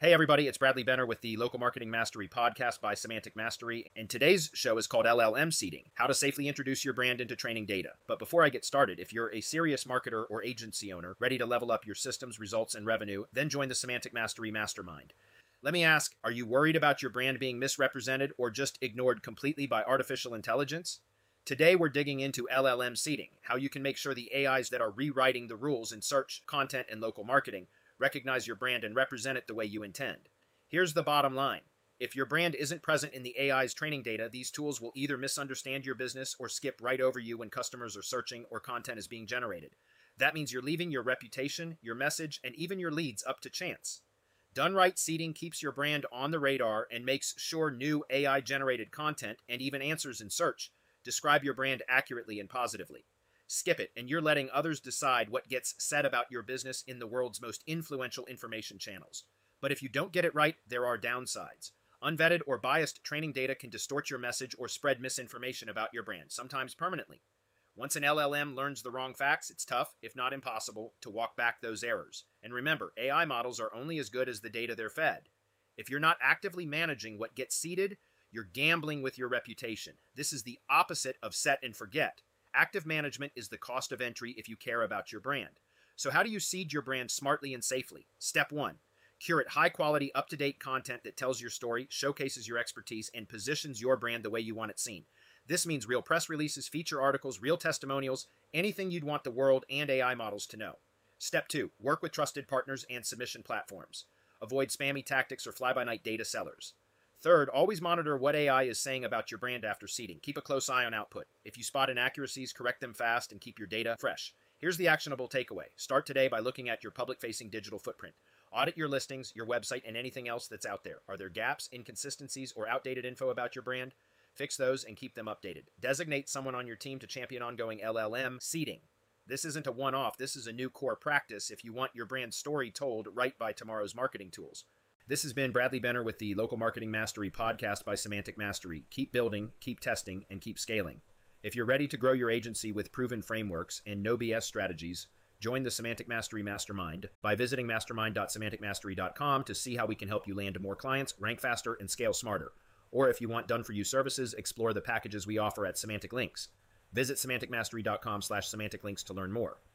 Hey everybody, it's Bradley Benner with the Local Marketing Mastery podcast by Semantic Mastery, and today's show is called LLM Seeding, How to Safely Introduce Your Brand into Training Data. But before I get started, if you're a serious marketer or agency owner ready to level up your systems, results, and revenue, then join the Semantic Mastery Mastermind. Let me ask, are you worried about your brand being misrepresented or just ignored completely by artificial intelligence? Today we're digging into LLM seeding, how you can make sure the AIs that are rewriting the rules in search, content, and local marketing recognize your brand and represent it the way you intend. Here's the bottom line. If your brand isn't present in the AI's training data, these tools will either misunderstand your business or skip right over you when customers are searching or content is being generated. That means you're leaving your reputation, your message, and even your leads up to chance. Done right seeding keeps your brand on the radar and makes sure new AI-generated content and even answers in search describe your brand accurately and positively. Skip it, and you're letting others decide what gets said about your business in the world's most influential information channels. But if you don't get it right, there are downsides. Unvetted or biased training data can distort your message or spread misinformation about your brand, sometimes permanently. Once an LLM learns the wrong facts, it's tough, if not impossible, to walk back those errors. And remember, AI models are only as good as the data they're fed. If you're not actively managing what gets seeded, you're gambling with your reputation. This is the opposite of set and forget. Active management is the cost of entry if you care about your brand. So how do you seed your brand smartly and safely? Step 1. Curate high-quality, up-to-date content that tells your story, showcases your expertise, and positions your brand the way you want it seen. This means real press releases, feature articles, real testimonials, anything you'd want the world and AI models to know. Step 2. Work with trusted partners and submission platforms. Avoid spammy tactics or fly-by-night data sellers. Third, always monitor what AI is saying about your brand after seeding. Keep a close eye on output. If you spot inaccuracies, correct them fast and keep your data fresh. Here's the actionable takeaway. Start today by looking at your public-facing digital footprint. Audit your listings, your website, and anything else that's out there. Are there gaps, inconsistencies, or outdated info about your brand? Fix those and keep them updated. Designate someone on your team to champion ongoing LLM seeding. This isn't a one-off. This is a new core practice if you want your brand story told right by tomorrow's marketing tools. This has been Bradley Benner with the Local Marketing Mastery podcast by Semantic Mastery. Keep building, keep testing, and keep scaling. If you're ready to grow your agency with proven frameworks and no BS strategies, join the Semantic Mastery Mastermind by visiting mastermind.semanticmastery.com to see how we can help you land more clients, rank faster, and scale smarter. Or if you want done-for-you services, explore the packages we offer at Semantic Links. Visit semanticmastery.com/semanticlinks to learn more.